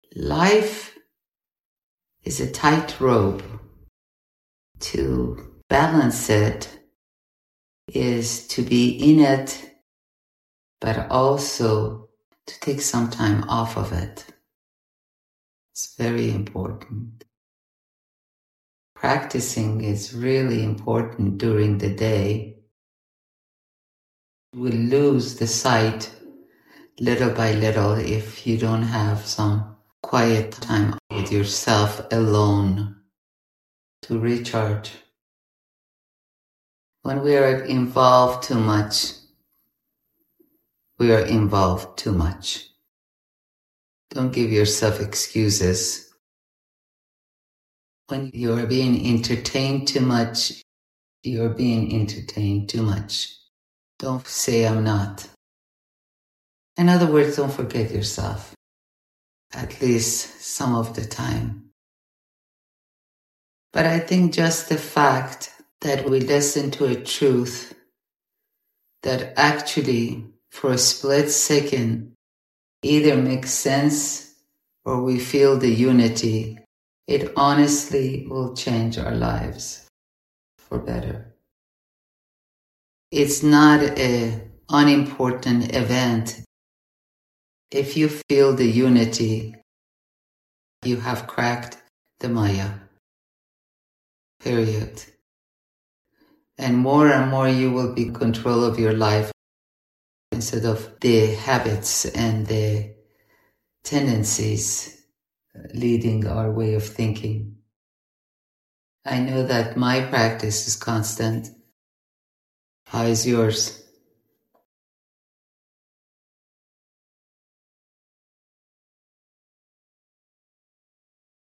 Life is a tightrope. To balance it is to be in it, but also to take some time off of it. It's very important. Practicing is really important during the day. We lose the sight little by little if you don't have some quiet time with yourself alone to recharge. When we are involved too much, we are involved too much. Don't give yourself excuses. When you are being entertained too much, you're being entertained too much. Don't say I'm not. In other words, don't forget yourself, at least some of the time. But I think just the fact that we listen to a truth that actually, for a split second, either makes sense or we feel the unity, it honestly will change our lives for better. It's not an unimportant event. If you feel the unity, you have cracked the Maya. Period. And more you will be in control of your life instead of the habits and the tendencies leading our way of thinking. I know that my practice is constant. How is yours?